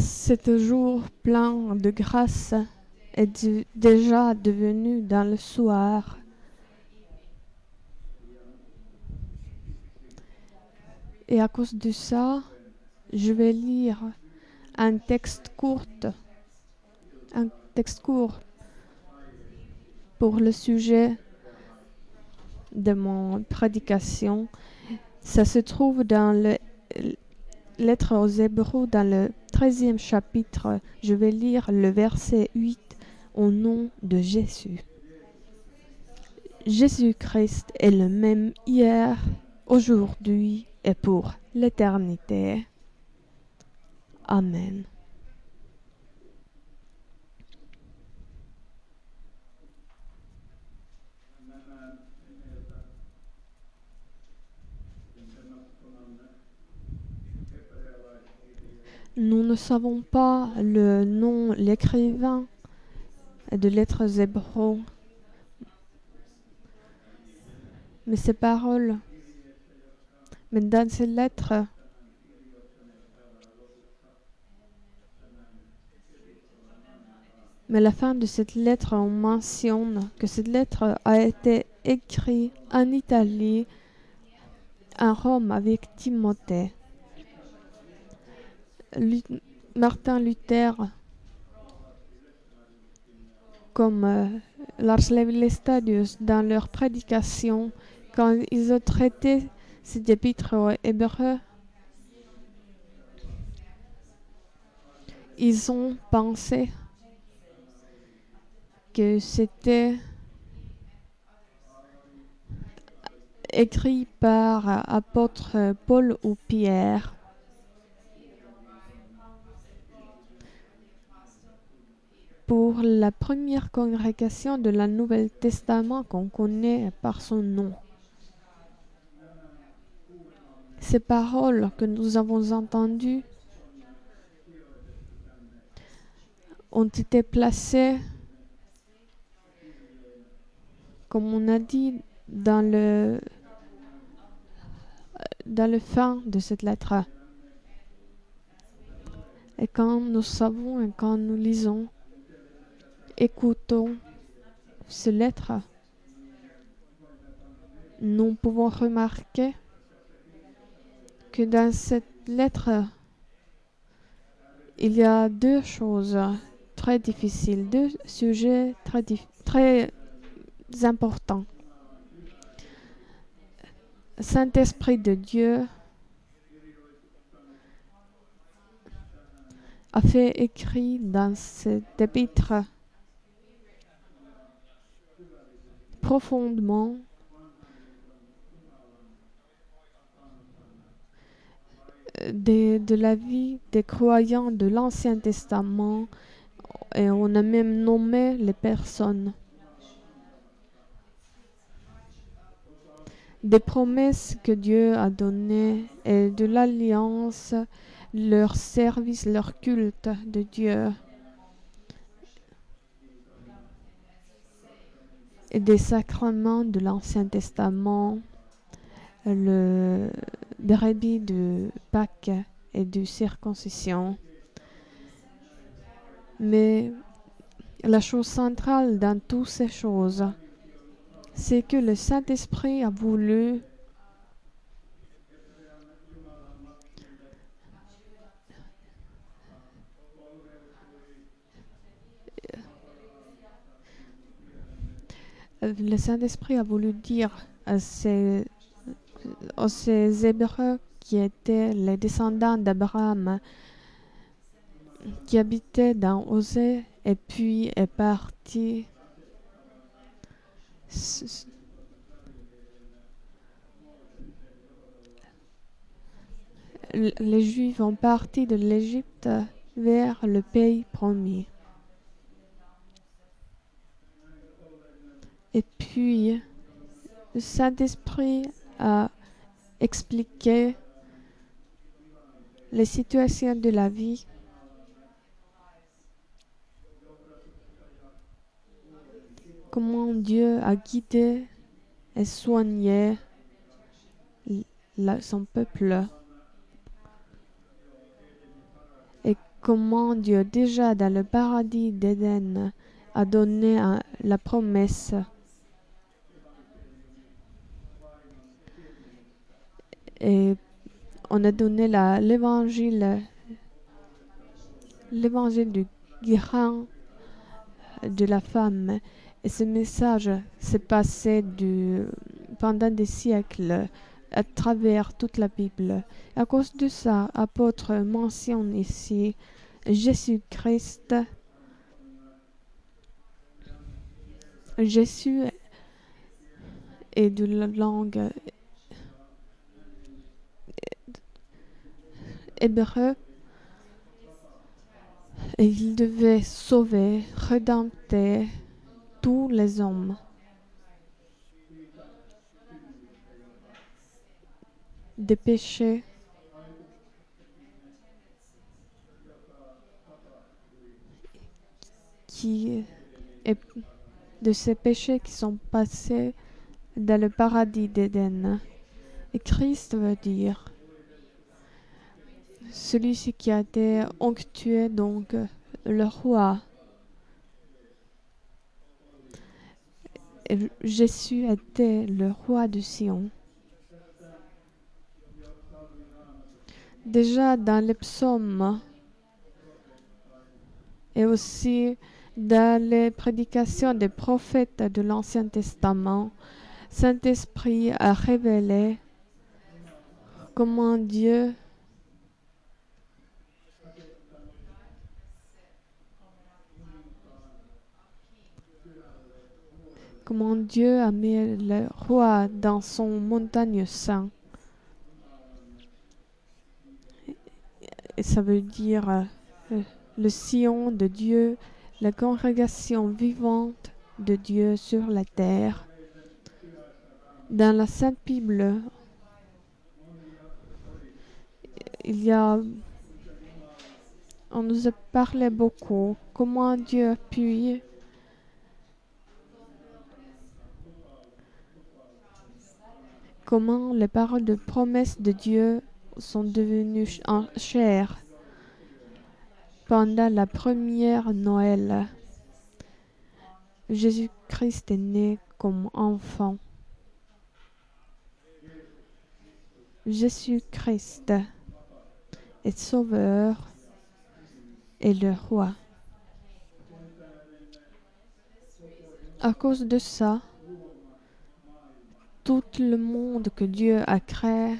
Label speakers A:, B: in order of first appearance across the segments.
A: Ce jour plein de grâce est déjà devenu dans le soir. Et à cause de ça, je vais lire un texte court pour le sujet de mon prédication. Ça se trouve dans la lettre aux Hébreux, dans le 13e chapitre. Je vais lire le verset 8 au nom de Jésus. Jésus-Christ est le même hier, aujourd'hui et pour l'éternité. Amen. Nous ne savons pas le nom, l'écrivain de lettres hébreux, mais ces paroles, mais dans ces lettres, mais à la fin de cette lettre, on mentionne que cette lettre a été écrite en Italie, à Rome, avec Timothée. Martin Luther, comme Lars Levi Stadius, dans leur prédication, quand ils ont traité cet épître aux Hébreux, ils ont pensé que c'était écrit par apôtre Paul ou Pierre. Pour la première congrégation de la Nouveau Testament qu'on connaît par son nom. Ces paroles que nous avons entendues ont été placées, comme on a dit, dans le fin de cette lettre. Et quand nous savons et quand nous lisons, écoutons ces lettres, nous pouvons remarquer que dans cette lettre, il y a deux choses très difficiles, deux sujets très importants. Saint-Esprit de Dieu a fait écrit dans cet épître profondément de la vie des croyants de l'Ancien Testament, et on a même nommé les personnes. Des promesses que Dieu a données et de l'alliance, leur service, leur culte de Dieu. Et des sacrements de l'Ancien Testament, des brebis de Pâques et de circoncision. Mais la chose centrale dans toutes ces choses, c'est que le Saint-Esprit a voulu dire à ces Hébreux qui étaient les descendants d'Abraham, qui habitaient dans Osée et puis est parti. Les Juifs ont parti de l'Égypte vers le pays promis. Et puis, le Saint-Esprit a expliqué les situations de la vie, comment Dieu a guidé et soigné son peuple, et comment Dieu, déjà dans le paradis d'Éden, a donné la promesse. Et on a donné l'évangile du grain de la femme. Et ce message s'est passé pendant des siècles à travers toute la Bible. À cause de ça, l'apôtre mentionne ici Jésus-Christ. Jésus est de la langue hébreu. Et il devait sauver, rédempter tous les hommes des péchés de ces péchés qui sont passés dans le paradis d'Éden. Et Christ veut dire celui-ci qui a été onctué, donc le roi. Et Jésus était le roi de Sion. Déjà dans les psaumes et aussi dans les prédications des prophètes de l'Ancien Testament, Saint-Esprit a révélé comment Dieu a mis le roi dans son montagne saint. Et ça veut dire le Sion de Dieu, la congrégation vivante de Dieu sur la terre. Dans la Sainte Bible, on nous a parlé beaucoup comment Dieu appuie comment les paroles de promesse de Dieu sont devenues en chair pendant la première Noël. Jésus-Christ est né comme enfant. Jésus-Christ est sauveur et le roi. À cause de ça, tout le monde que Dieu a créé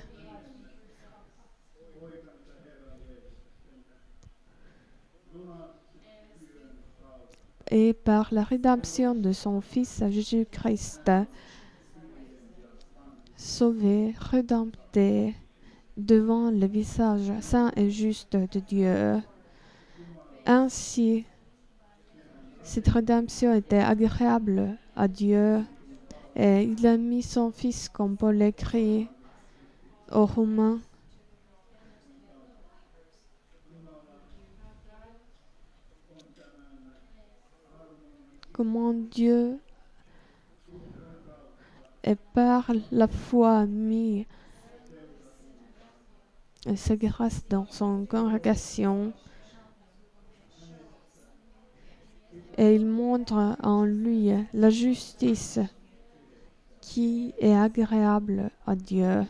A: et par la rédemption de son Fils Jésus-Christ, sauvé, rédempté devant le visage saint et juste de Dieu. Ainsi, cette rédemption était agréable à Dieu et il a mis son Fils, comme Paul écrit aux Romains, comment Dieu et par la foi mis sa grâce dans son congrégation et il montre en lui la justice qui est agréable à Dieu.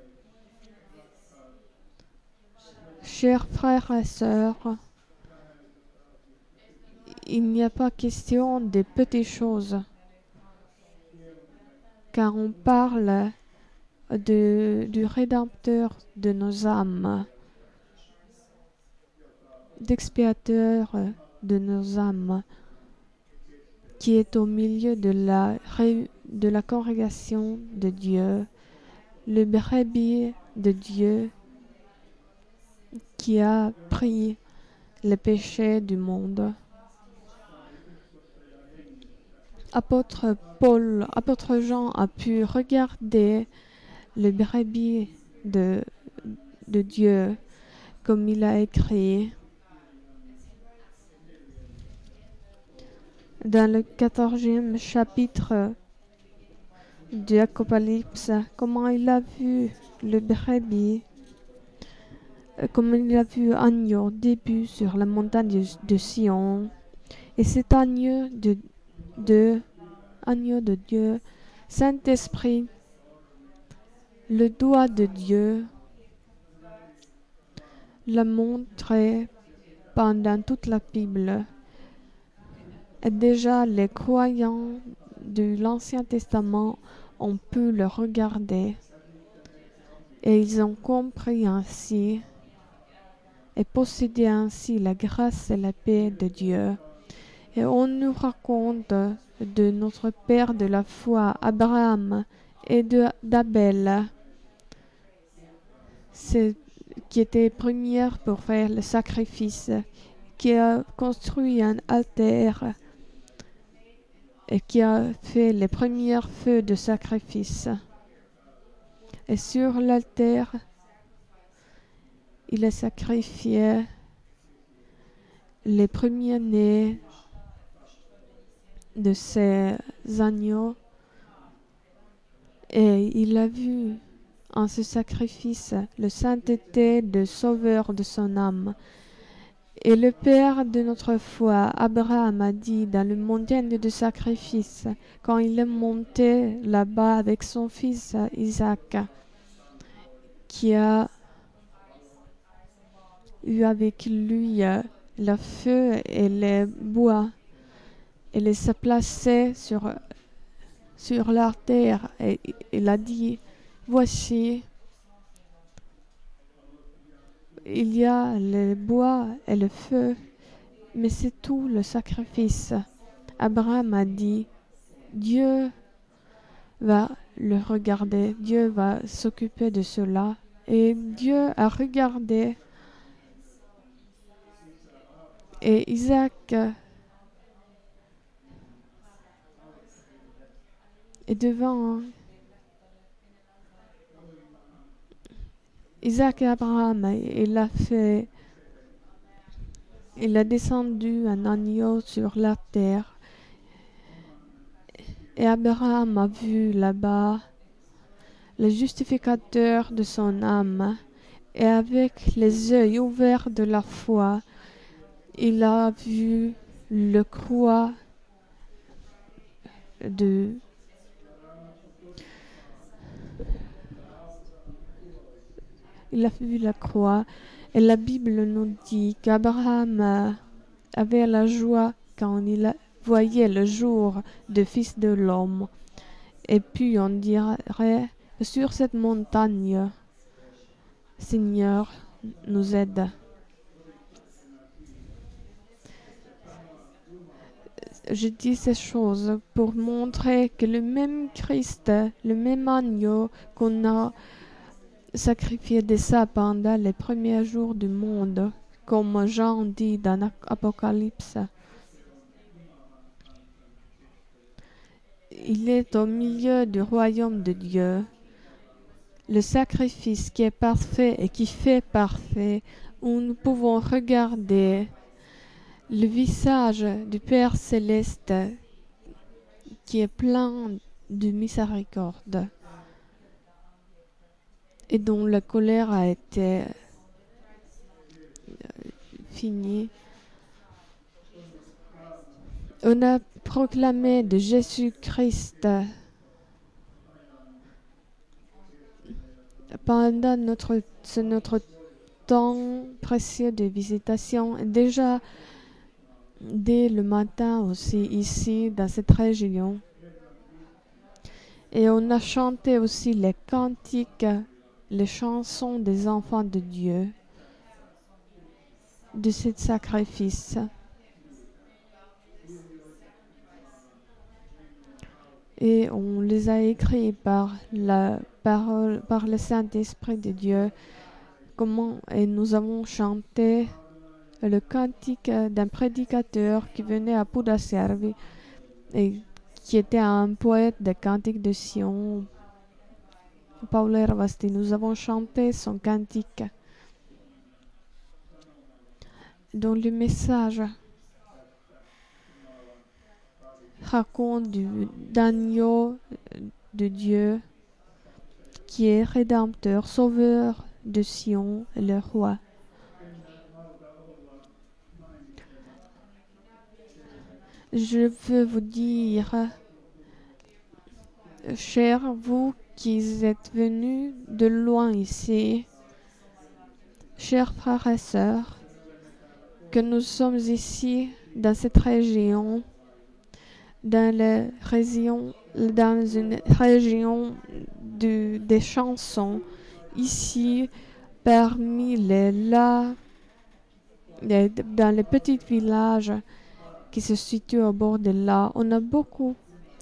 A: Chers frères et sœurs, il n'y a pas question de petites choses, car on parle du Rédempteur de nos âmes, d'expiateur de nos âmes, qui est au milieu de la congrégation de Dieu, le brebis de Dieu qui a pris le péché du monde. Apôtre Jean a pu regarder le brebis de Dieu, comme il a écrit dans le 14e chapitre de l'Apocalypse, comment il a vu le brebis comme il a vu agneau au début sur la montagne de Sion. Et cet agneau de Dieu, Saint-Esprit, le doigt de Dieu, l'a montré pendant toute la Bible. Et déjà, les croyants de l'Ancien Testament ont pu le regarder. Et ils ont compris ainsi et possédé ainsi la grâce et la paix de Dieu. Et on nous raconte de notre père de la foi, Abraham, et d'Abel, qui était première pour faire le sacrifice, qui a construit un altare et qui a fait les premiers feux de sacrifice. Et sur l'altare, il a sacrifié les premiers-nés de ses agneaux. Et il a vu en ce sacrifice la sainteté de sauveur de son âme. Et le père de notre foi, Abraham, a dit dans le montagne de sacrifice, quand il est monté là-bas avec son fils Isaac, qui a eu avec lui le feu et les bois, et les a placés sur la terre, et il a dit, voici, il y a le bois et le feu, mais c'est tout le sacrifice. Abraham a dit, Dieu va le regarder, Dieu va s'occuper de cela. Et Dieu a regardé, et Isaac est devant Isaac et Abraham. Il a descendu un agneau sur la terre. Et Abraham a vu là-bas le justificateur de son âme. Et avec les yeux ouverts de la foi, il a vu le croix il a vu la croix. Et la Bible nous dit qu'Abraham avait la joie quand il voyait le jour du Fils de l'homme. Et puis on dirait que sur cette montagne, Seigneur nous aide. Je dis ces choses pour montrer que le même Christ, le même agneau qu'on a sacrifié déjà pendant les premiers jours du monde, comme Jean dit dans l'Apocalypse, il est au milieu du royaume de Dieu. Le sacrifice qui est parfait et qui fait parfait, où nous pouvons regarder le visage du Père céleste qui est plein de miséricorde et dont la colère a été finie. On a proclamé de Jésus-Christ pendant notre temps précieux de visitation, déjà dès le matin aussi ici dans cette région. Et on a chanté aussi les cantiques, les chansons des enfants de Dieu, de ce sacrifice. Et on les a écrits par la parole, par le Saint-Esprit de Dieu. Et nous avons chanté le cantique d'un prédicateur qui venait à Pudasjärvi et qui était un poète de cantiques de Sion, Paul Ervasti. Nous avons chanté son cantique dont le message raconte d'agneau de Dieu qui est rédempteur, sauveur de Sion, le roi. Je veux vous dire, chers vous qui êtes venus de loin ici, chers frères et sœurs, que nous sommes ici dans cette région, dans une région des chansons, ici parmi dans les petits villages qui se situent au bord de là. On a beaucoup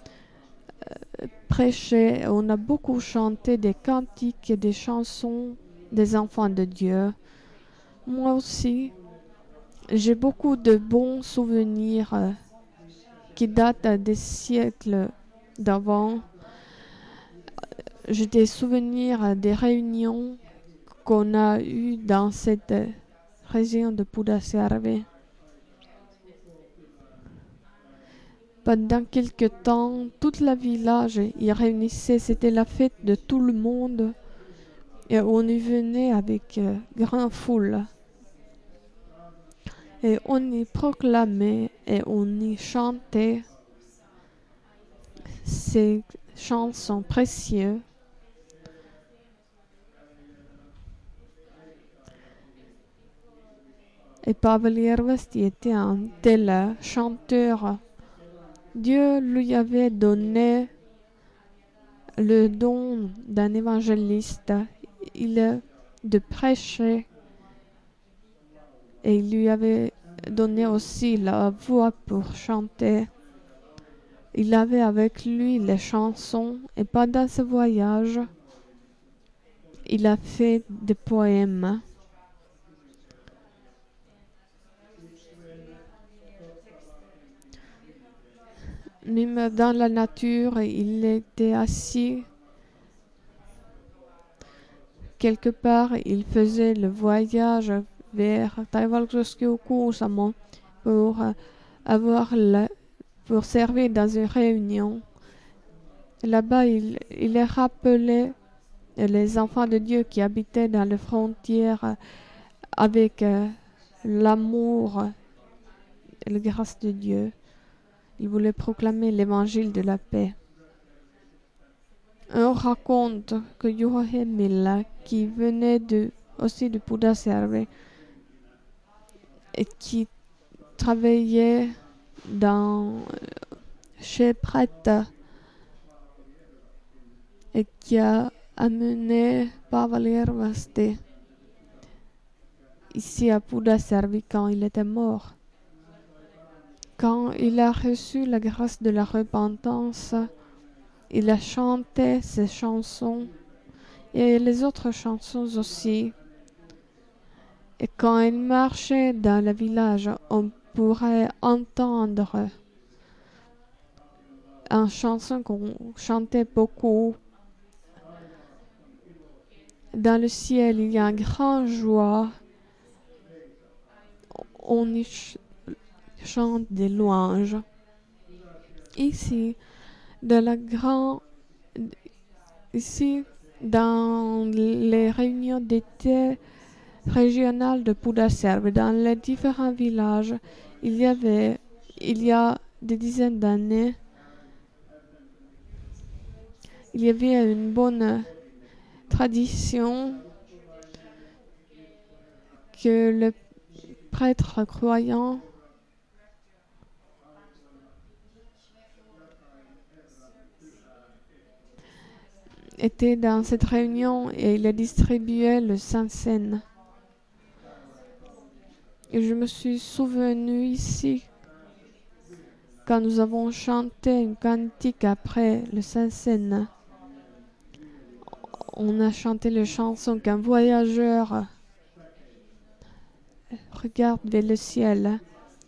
A: prêché, on a beaucoup chanté des cantiques et des chansons des enfants de Dieu. Moi aussi, j'ai beaucoup de bons souvenirs qui datent des siècles d'avant. J'ai des souvenirs des réunions qu'on a eues dans cette région de Pudasjärvi. Pendant quelque temps, tout le village y réunissait, c'était la fête de tout le monde et on y venait avec grande foule. Et on y proclamait et on y chantait ces chansons précieuses. Et Pavel Järvasti était un tel chanteur. Dieu lui avait donné le don d'un évangéliste, de prêcher, et il lui avait donné aussi la voix pour chanter. Il avait avec lui les chansons, et pendant ce voyage, il a fait des poèmes. Même dans la nature, il était assis quelque part. Il faisait le voyage vers Taivalkoski-Kuusamo pour servir dans une réunion. Là-bas, il rappelait les enfants de Dieu qui habitaient dans les frontières avec l'amour et la grâce de Dieu. Il voulait proclamer l'évangile de la paix. On raconte que Juha Hemmilä, qui venait aussi de Pudasjärvi et qui travaillait chez prêtre et qui a amené Pavel Järvasti ici à Pudasjärvi quand il était mort. Quand il a reçu la grâce de la repentance, il a chanté ses chansons et les autres chansons aussi. Et quand il marchait dans le village, on pourrait entendre une chanson qu'on chantait beaucoup. Dans le ciel, il y a une grande joie. On y chante des louanges. Ici, dans les réunions d'été régionales de Pudasjärvi, dans les différents villages, il y a des dizaines d'années, il y avait une bonne tradition que le prêtre croyant était dans cette réunion et il a distribué le Saint-Seine. Et je me suis souvenu ici, quand nous avons chanté une cantique après le Saint-Seine, on a chanté les chansons qu'un voyageur regarde vers le ciel.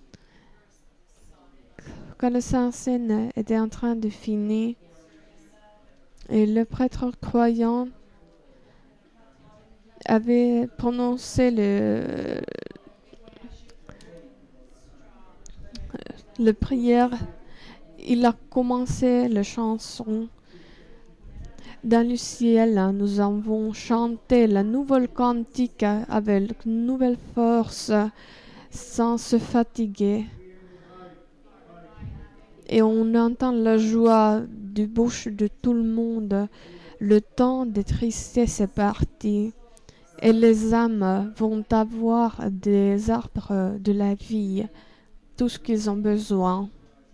A: Quand le Saint-Seine était en train de finir, et le prêtre croyant avait prononcé le prière, il a commencé la chanson. Dans le ciel, nous avons chanté la nouvelle cantique avec une nouvelle force, sans se fatiguer. et on entend la joie du bouche de tout le monde. Le temps de tristesse est parti et les âmes vont avoir des arbres de la vie, tout ce qu'ils ont besoin.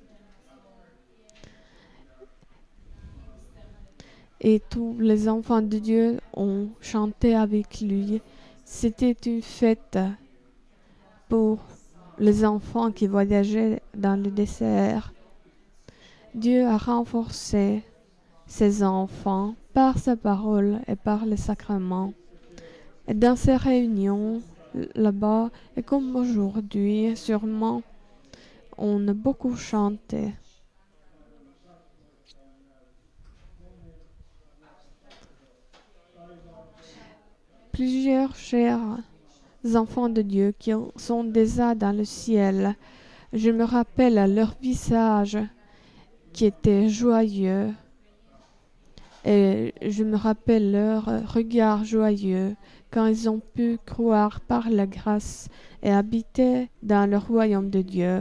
A: Et tous les enfants de Dieu ont chanté avec lui. C'était une fête pour les enfants qui voyageaient dans le désert. Dieu a renforcé ses enfants par sa parole et par les sacrements. Et dans ces réunions, là-bas, et comme aujourd'hui, sûrement, on a beaucoup chanté. Plusieurs chers enfants de Dieu qui sont déjà dans le ciel, je me rappelle leur visage qui était joyeux et je me rappelle leur regard joyeux quand ils ont pu croire par la grâce et habiter dans le royaume de Dieu.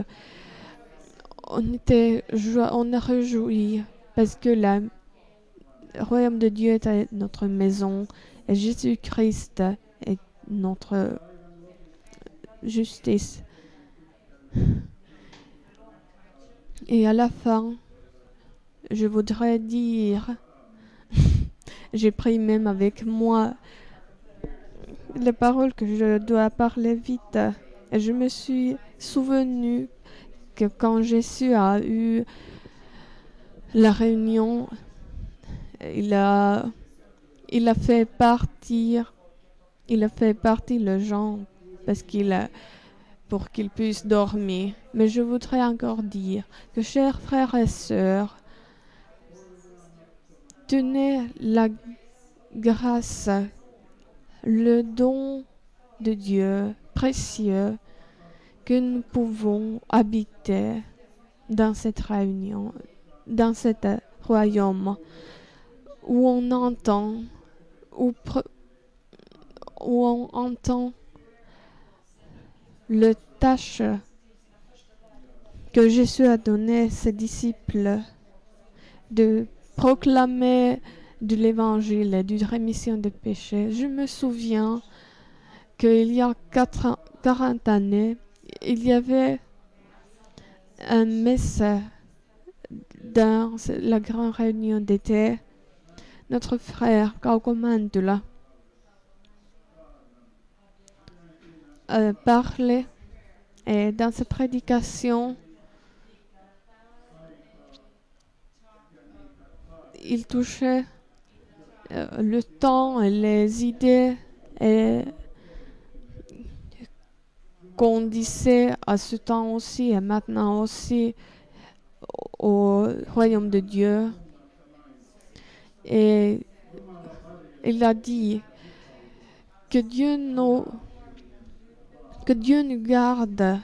A: On a réjoui parce que le royaume de Dieu est notre maison et Jésus-Christ est notre justice. Et à la fin, je voudrais dire, j'ai pris même avec moi les paroles que je dois parler vite. Et je me suis souvenu que quand Jésus a eu la réunion, il a fait partir les gens pour qu'ils puissent dormir. Mais je voudrais encore dire que, chers frères et sœurs, tenez la grâce, le don de Dieu précieux que nous pouvons habiter dans cette réunion, dans cet royaume où on entend, où on entend le tâche que Jésus a donné à ses disciples de proclamer de l'évangile et de rémission des péchés. Je me souviens qu'il y a 40 années, il y avait un messe dans la grande réunion d'été. Notre frère Kauko Mantula parlait et dans sa prédication, il touchait le temps et les idées et qu'on disait à ce temps aussi et maintenant aussi au royaume de Dieu. Et il a dit que Dieu nous garde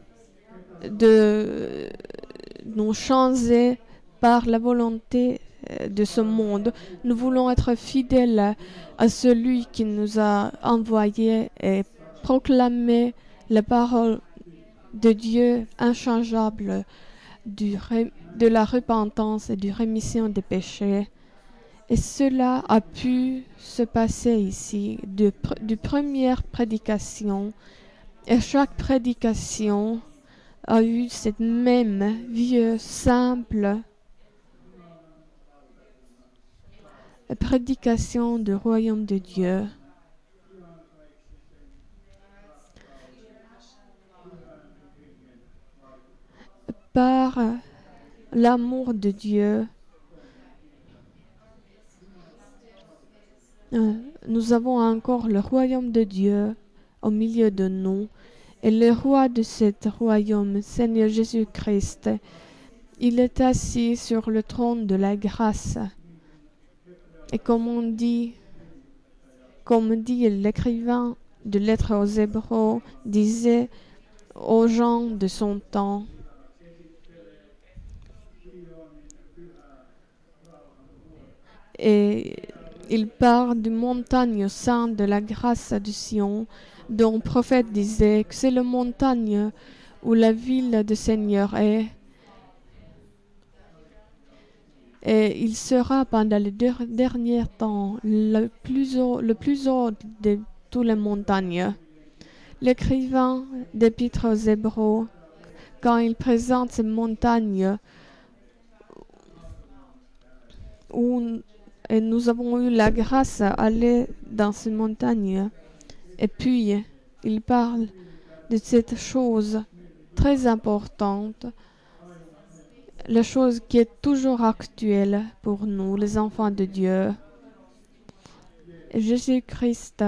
A: de nous changer par la volonté de ce monde. Nous voulons être fidèles à celui qui nous a envoyés et proclamer la parole de Dieu inchangeable de la repentance et de rémission des péchés. Et cela a pu se passer ici, de première prédication. Et chaque prédication a eu cette même vieux, simple prédication du royaume de Dieu. Par l'amour de Dieu, nous avons encore le royaume de Dieu au milieu de nous. Et le roi de ce royaume, Seigneur Jésus-Christ, il est assis sur le trône de la grâce. Et comme dit l'écrivain de Lettres aux Hébreux, disait aux gens de son temps, et il parle d'une montagne sainte de la grâce de Sion, dont le prophète disait que c'est la montagne où la ville du Seigneur est. Et il sera pendant les derniers temps le plus haut de toutes les montagnes. L'écrivain d'Épître aux Hébreux, quand il présente ces montagnes où et nous avons eu la grâce d'aller dans ces montagnes, et puis il parle de cette chose très importante, la chose qui est toujours actuelle pour nous, les enfants de Dieu. Jésus-Christ,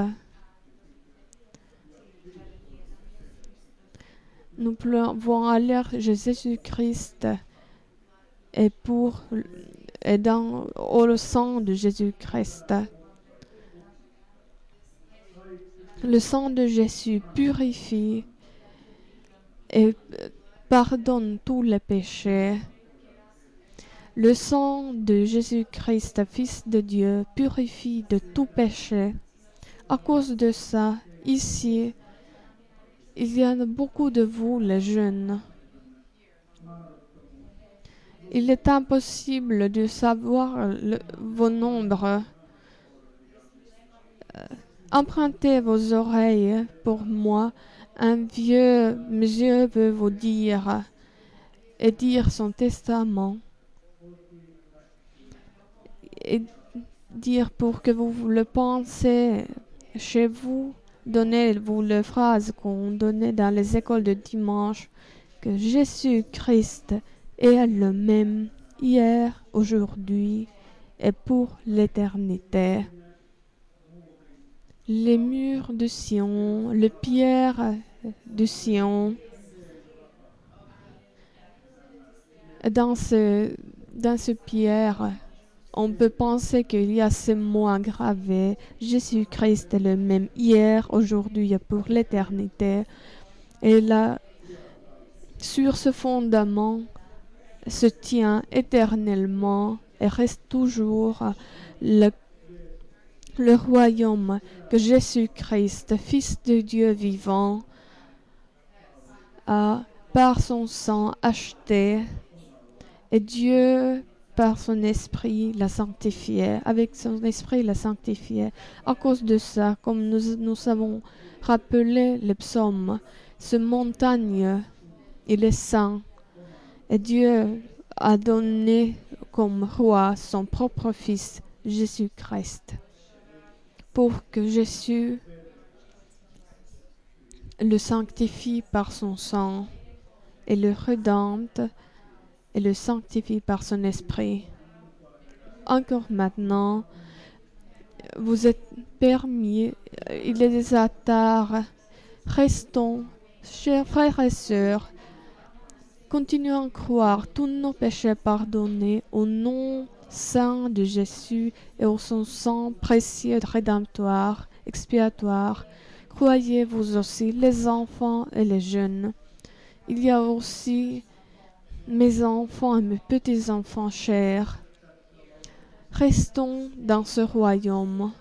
A: nous pouvons aller Jésus-Christ et au sang de Jésus-Christ. Le sang de Jésus purifie et pardonne tous les péchés. Le sang de Jésus-Christ, Fils de Dieu, purifie de tout péché. À cause de ça, ici, il y a beaucoup de vous, les jeunes. Il est impossible de savoir vos nombres. Empruntez vos oreilles pour moi. Un vieux monsieur veut vous dire et dire son testament. Et dire pour que vous le pensez chez vous, donnez-vous les phrases qu'on donnait dans les écoles de dimanche, que Jésus-Christ est le même hier, aujourd'hui et pour l'éternité. Les murs de Sion, les pierres de Sion, dans ce pierre, on peut penser qu'il y a ces mots gravés. Jésus-Christ est le même hier, aujourd'hui et pour l'éternité. Et là, sur ce fondament, se tient éternellement et reste toujours le royaume que Jésus-Christ, Fils de Dieu vivant, a par son sang acheté, et Dieu par son esprit l'a sanctifié, avec son esprit l'a sanctifié. À cause de ça, comme nous avons rappelé les psaumes, ce montagne, il est saint, et Dieu a donné comme roi son propre Fils, Jésus-Christ, pour que Jésus le sanctifie par son sang et le rédempte et le sanctifie par son esprit. Encore maintenant, vous êtes permis, il est déjà tard. Restons, chers frères et sœurs, continuons à croire tous nos péchés pardonnés au nom saint de Jésus et au son sang précieux rédemptoire, expiatoire. Croyez vous aussi, les enfants et les jeunes. Il y a aussi mes enfants et mes petits-enfants chers. Restons dans ce royaume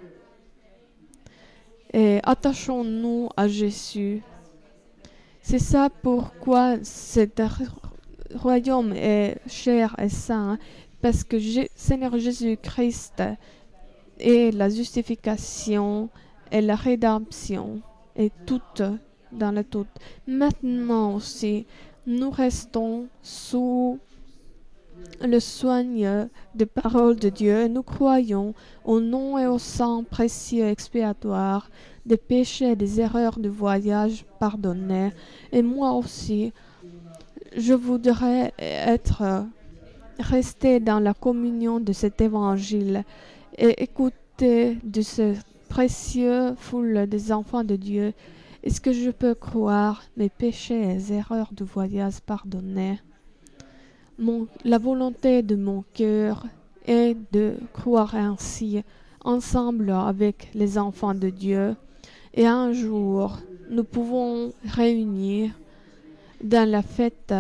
A: et attachons-nous à Jésus. C'est ça pourquoi cet royaume est cher et saint, parce que Seigneur Jésus-Christ est la justification et la rédemption, et tout dans le tout. Maintenant aussi, nous restons sous le soigne des paroles de Dieu. Nous croyons au nom et au sang précieux expiatoire des péchés et des erreurs de voyage pardonnés. Et moi aussi, je voudrais rester dans la communion de cet évangile et écouter de ce précieux foule des enfants de Dieu. Est-ce que je peux croire mes péchés et les erreurs de voyage pardonnés? La volonté de mon cœur est de croire ainsi, ensemble avec les enfants de Dieu. Et un jour, nous pouvons réunir dans la fête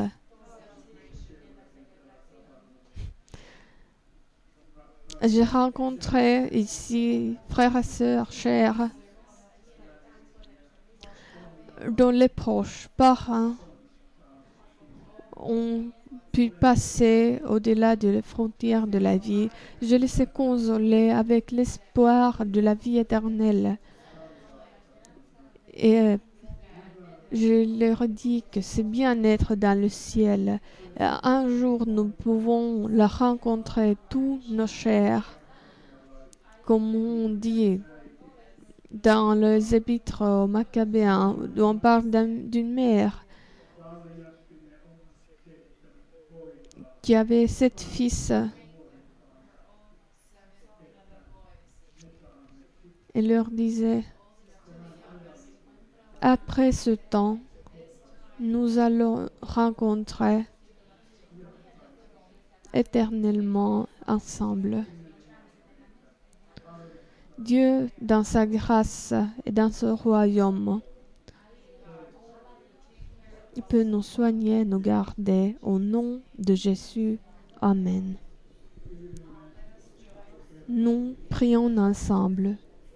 A: j'ai rencontré ici, frères et sœurs chers, dont les proches parents ont puis passer au-delà de la frontière de la vie. Je les ai consolés avec l'espoir de la vie éternelle. Et je leur dis que c'est bien être dans le ciel. Un jour, nous pouvons la rencontrer, tous nos chers. Comme on dit dans les épîtres aux Maccabéens, où on parle d'une mère qui avait 7 fils. Et leur disait, après ce temps, nous allons rencontrer éternellement ensemble. Dieu, dans sa grâce et dans son royaume, peut nous soigner, nous garder. Au nom de Jésus. Amen. Nous prions ensemble.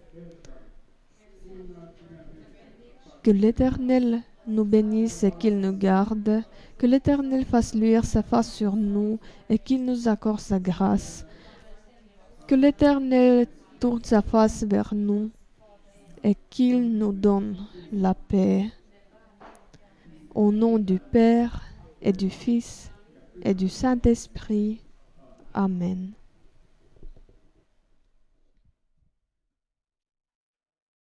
A: Que l'Éternel nous bénisse et qu'il nous garde. Que l'Éternel fasse luire sa face sur nous et qu'il nous accorde sa grâce. Que l'Éternel tourne sa face vers nous et qu'il nous donne la paix. Au nom du Père et du Fils et du Saint-Esprit. Amen.